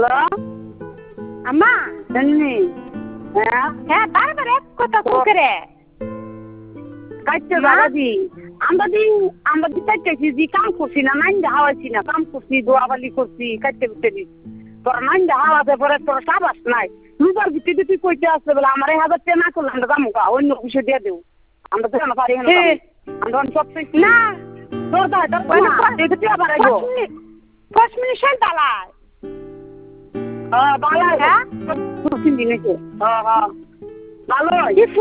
hello আম্মা জানি হ্যাঁ হ্যাঁ বারবার এক কথা করে কাটতে বাড়াবি আমরা দি কাটতেছি দি কাম করছি না মাইন্ডা হাওয়াইছি না কাম করছি দোয়াবালি করছি কাটতে বুঝতে তোর মাইন্ডা হাওয়াতে পরে তোর সাবাস নাই রুবার ভিত্তিতে তুই কইতে আসতে বলে আমার 1000 টাকা না করলে আমরা কামুকা অন্য কিছু দিয়ে দেও আমরা তো না পারি না আমরা সব না তোর দায় তোর না দেখতে আবার আইবো 5 মিনিট শান্ত দালাই বালা হ্যাঁ দিনেছে ভালো